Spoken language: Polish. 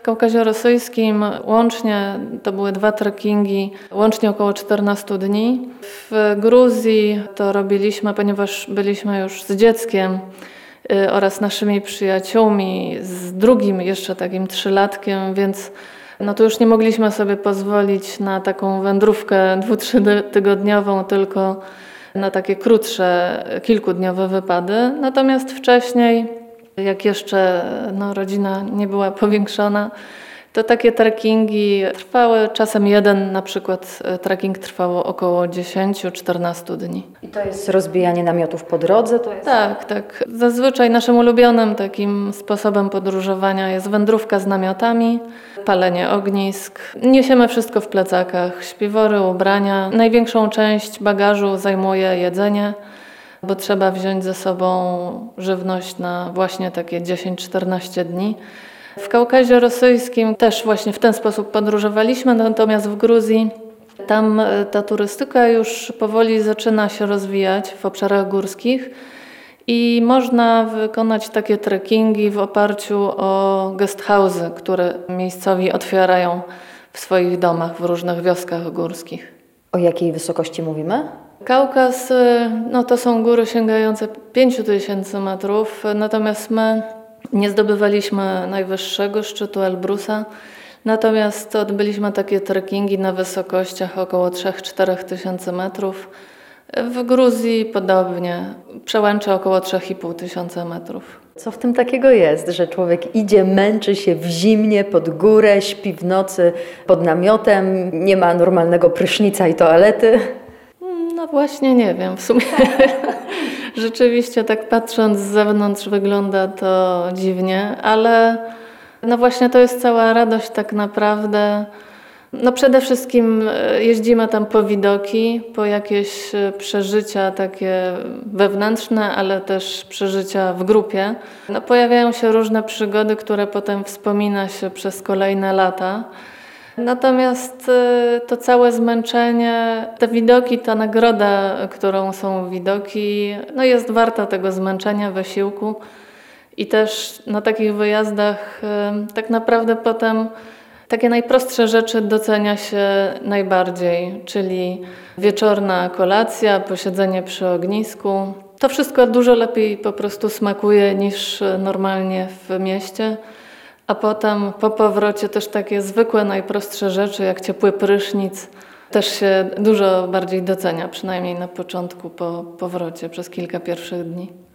Kaukazie Rosyjskim łącznie to były 2 trekkingi, łącznie około 14 dni. W Gruzji to robiliśmy, ponieważ byliśmy już z dzieckiem oraz naszymi przyjaciółmi, z drugim jeszcze takim 3-latkiem, więc no to już nie mogliśmy sobie pozwolić na taką wędrówkę 2-3 tygodniową, tylko na takie krótsze, kilkudniowe wypady. Natomiast wcześniej, jak jeszcze rodzina nie była powiększona, to takie trekkingi trwały, czasem jeden na przykład trekking trwał około 10-14 dni. I to jest rozbijanie namiotów po drodze? Tak. Zazwyczaj naszym ulubionym takim sposobem podróżowania jest wędrówka z namiotami, palenie ognisk. Niesiemy wszystko w plecakach, śpiwory, ubrania. Największą część bagażu zajmuje jedzenie, bo trzeba wziąć ze sobą żywność na właśnie takie 10-14 dni. W Kaukazie Rosyjskim też właśnie w ten sposób podróżowaliśmy, natomiast w Gruzji tam ta turystyka już powoli zaczyna się rozwijać w obszarach górskich i można wykonać takie trekkingi w oparciu o guest house'y, które miejscowi otwierają w swoich domach w różnych wioskach górskich. O jakiej wysokości mówimy? Kaukaz to są góry sięgające 5000 metrów, natomiast my nie zdobywaliśmy najwyższego szczytu Elbrusa, natomiast odbyliśmy takie trekkingi na wysokościach około 3-4 tysięcy metrów. W Gruzji podobnie, przełęcze około 3500 metrów. Co w tym takiego jest, że człowiek idzie, męczy się w zimnie, pod górę, śpi w nocy pod namiotem, nie ma normalnego prysznica i toalety? No właśnie nie wiem, w sumie rzeczywiście tak patrząc z zewnątrz wygląda to dziwnie, ale no właśnie to jest cała radość tak naprawdę. No przede wszystkim jeździmy tam po widoki, po jakieś przeżycia takie wewnętrzne, ale też przeżycia w grupie. No pojawiają się różne przygody, które potem wspomina się przez kolejne lata. Natomiast to całe zmęczenie, te widoki, ta nagroda, którą są widoki, no jest warta tego zmęczenia, wysiłku. I też na takich wyjazdach tak naprawdę potem takie najprostsze rzeczy docenia się najbardziej, czyli wieczorna kolacja, posiedzenie przy ognisku. To wszystko dużo lepiej po prostu smakuje niż normalnie w mieście. A potem po powrocie też takie zwykłe, najprostsze rzeczy, jak ciepły prysznic, też się dużo bardziej docenia, przynajmniej na początku po powrocie przez kilka pierwszych dni.